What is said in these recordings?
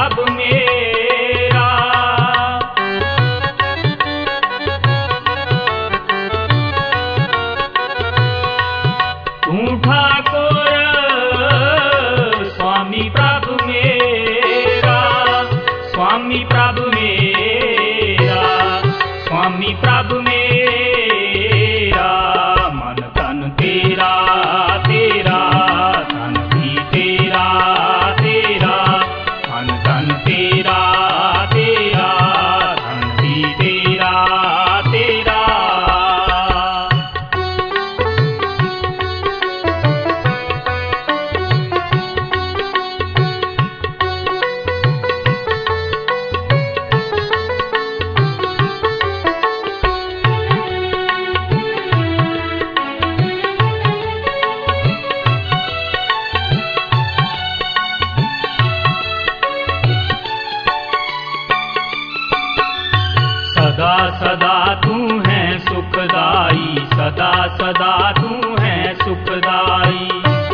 प्रभु मेरा। तू ठाकुर स्वामी प्रभु मेरा, स्वामी प्रभु मेरा, स्वामी प्रभु मेरा। मन तन तेरा तेरा, तन भी तेरा तेरा, मन तन तेरा तेरा, तन भी तेरा तेरा। सदा सदा तू है सुखदाई, सदा सदा तू है सुखदाई।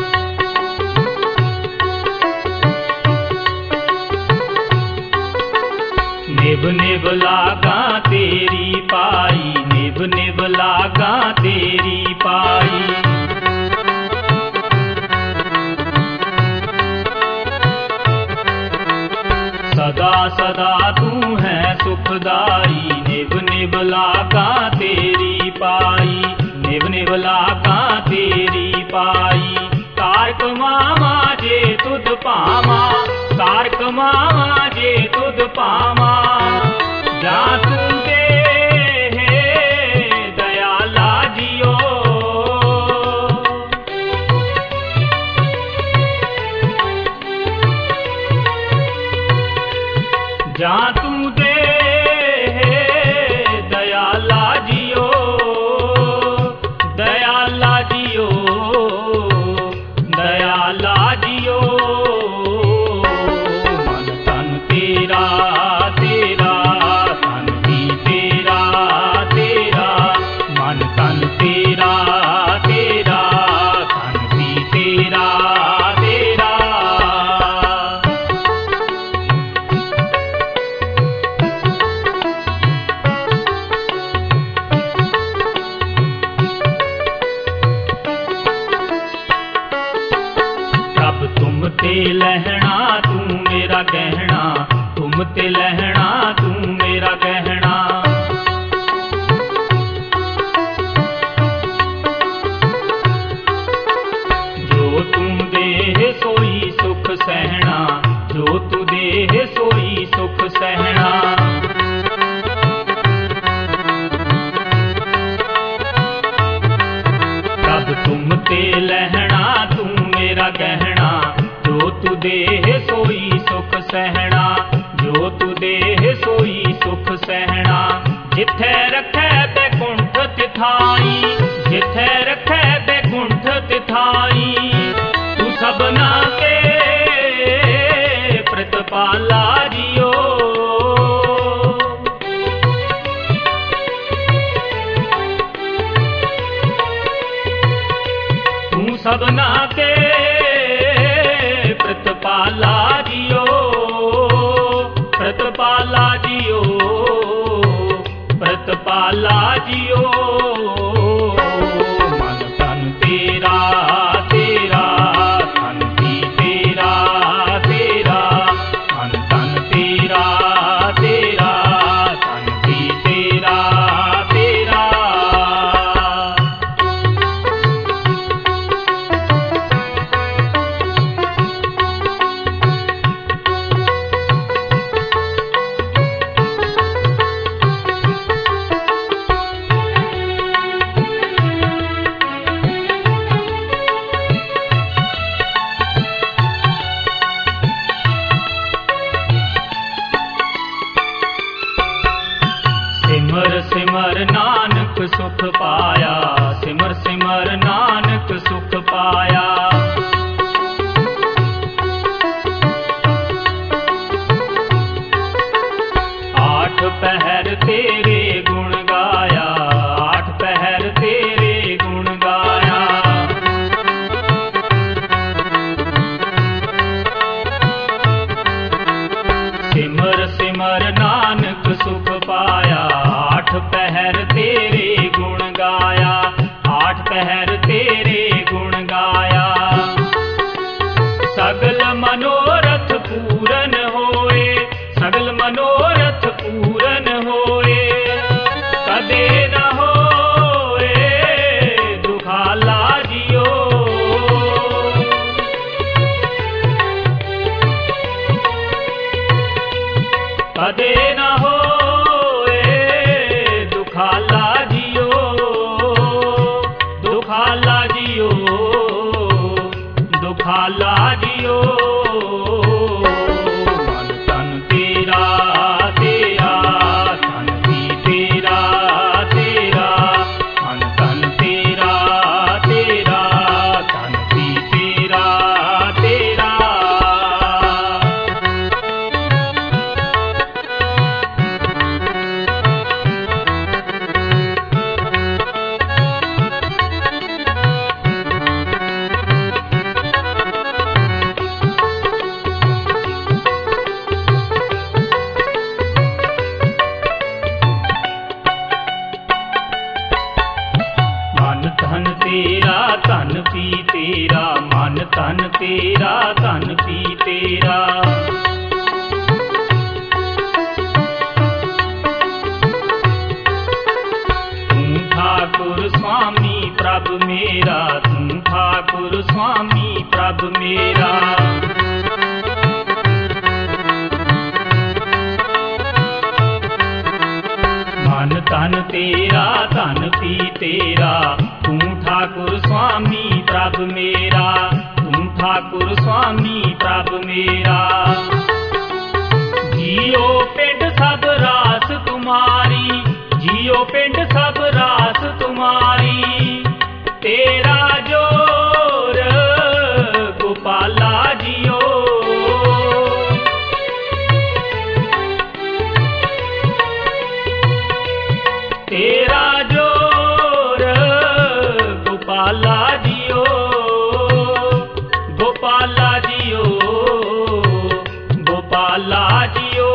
निभ निभ लागा तेरी पाई, निभ निभ लागा तेरी पाई। सदा सदा तू है सुखदाई, निभ निभ लागा तेरी पाई, निभ निभ लागा तेरी पाई। कारक मामा जे तुद पामा, कारक मामा जे तुद पामा। जा तू दे दयाला जियो, जा तू दे दयाला जियो, दयाला जियो, दयाला जियो। मन तन तेरा तेरा, तन भी तेरा तेरा, मन तन तेरा तेरा, तन भी तेरा तेरा। तुम ते लहना तू मेरा गहना, तुम ते लहना तू मेरा गहना। जो तुम दे सोई सुख सहना, जो तू दे सोई सुख सहना। तब तुम ते लहना तू मेरा गहना, जो तू देह सोई सुख सहना, जो तू देह सोई सुख सहना। जिथे रखे बैकुंठ तिथाई, जिथे रखे बैकुंठ तिथाई। तू सबना के प्रतिपाला जियो, तू सबना के प्रतिपाला जियो, प्रतिपाला जियो, प्रतिपाला जियो। मन तन तेरा तेरा, तन भी तेरा तेरा, मन तन तेरा तेरा, तन भी तेरा तेरा। सिमर सिमर नानक सुख पाया, सिमर सिमर नानक सुख पाया। आठ पहर तेरे गुण गाया, आठ पहर तेरे गुण गाया। सिमर नानक सुख पाया। आठ पहर तेरे गुण गाया, आठ पहर तेरे गुण गाया। सगल मनोरथ पूरन होए, सगल मनोरथ पूरन होए। कदे न होए दुखाला जियो, कदे न होए दुखाला जियो, दुखाला जियो, दुखाला जियो। मन तन तेरा तेरा, तन भी तेरा तेरा। मन तन तेरा तेरा, तन भी तेरा तेरा। मन धन तेरा धन भी तेरा, मन धन तेरा धन भी तेरा। तू ठाकुर स्वामी प्रभु मेरा, तू ठाकुर स्वामी प्रभु मेरा। मन धन तेरा धन भी तेरा, तू ठाकुर स्वामी प्रभु मेरा, तू ठाकुर स्वामी प्रभु मेरा। जियो पिंड सब रास तुम्हारी, जियो पिंड सब रास तुम्हारी। तेरा जोर गोपाला जियो, तेरा जोर गोपाला जियो, गोपाला जियो, गोपाला जियो।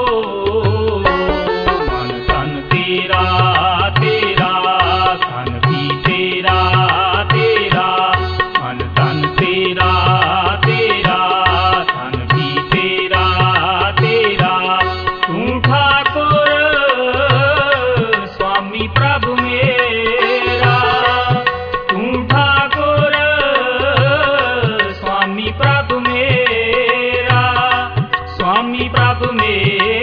मन तन तेरा तेरा, तन भी तेरा तेरा। मन तन तेरा तेरा, तन भी तेरा तेरा। तू ठाकुर स्वामी प्रभु मेरा, तू ठाकुर स्वामी प्रभु मेरा, स्वामी प्रभु मेरा।